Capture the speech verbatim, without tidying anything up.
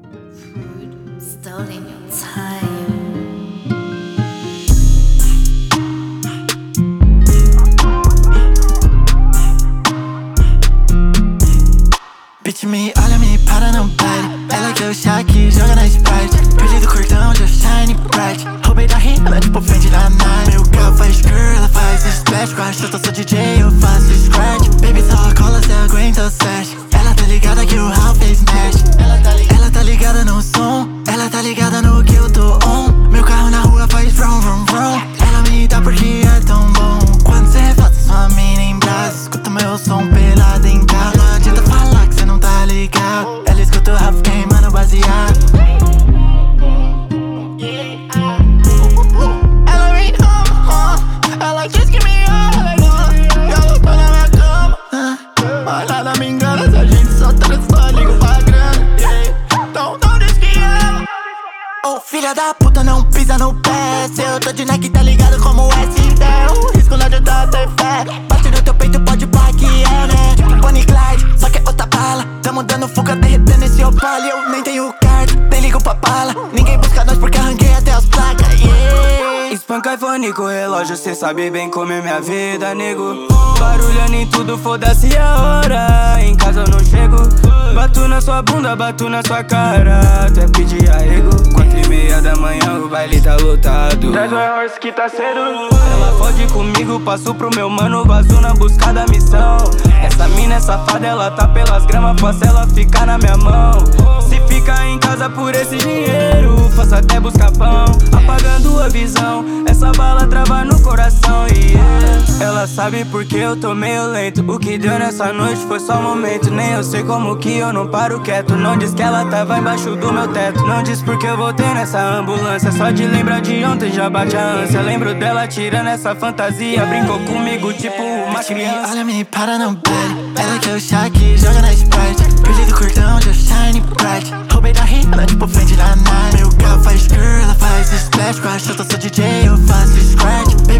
Food stolen your time. Bitch me olha, me para, não pare. Ela quer o chá que joga na Sprite. Perdi do cordão, já shine bright. Roubei da rima, tipo frente da night. Meu carro faz girl, ela faz splash. Com a chata, sou D J, eu faço scratch. Baby, só cola, cê aguenta o set. Ela tá ligada que o Ralph fez smash. Ela tá, ela tá ligada no som. Ela tá ligada no que eu tô on. Meu carro na rua faz vroom, vroom, vroom. Ela me dá porque é tão bom. Quando cê faz sua mina em braço, escuta meu som pelado em carro. Não adianta falar que cê não tá ligado. Ela escuta o Ralph queimando baseado. Ela vem home, ela diz que me ama. Ela tá na minha cama, mas nada me engana. Se a gente só tá só liga pra grana. Então não diz que ama. Ô filha da puta, não pisa no pé. Se eu tô de Nike, tá ligado como S der um risco, não adianta ter fé. Bate no teu peito, pode pá que é, né? Tipo Bonnie Clyde, só que é outra bala. Tamo dando fuga, derretendo esse opala. E eu nem tenho carta, nem ligo pra bala. Ninguém busca nós porque arranquei até as placas, yeah. Espanca iPhone com relógio, cê sabe bem como é minha vida, nego. Barulhando em tudo, foda-se a hora. Em casa eu não chego. Bato na sua bunda, bato na sua cara. Até pedir arrego. Quatro e meia da manhã, o baile tá lotado. Traz o horse que tá cedo. Ela fode comigo, passo pro meu mano. Vazo na busca da missão. Essa mina é safada, ela tá pelas gramas. Faço ela ficar na minha mão. Se fica em casa por esse dinheiro, faço até buscar pão. Apagando a visão, essa bala trava no coração, yeah. Ela sabe porque eu tô meio lento. O que deu nessa noite foi só um momento. Nem eu sei como que eu não paro quieto. Não diz que ela tava embaixo do meu teto. Não diz porque eu voltei nessa ambulância. Só de lembrar de ontem já bate a ânsia. Lembro dela tirando essa fantasia. Brincou comigo tipo uma criança. Olha, me para, não pare. Ela quer o chá que joga na Sprite. Perdi do cordão, já shine bright. Roubei da rima, tipo frente da night. Meu carro faz girl, ela faz splash. Com a chata, sou D J, eu faço scratch.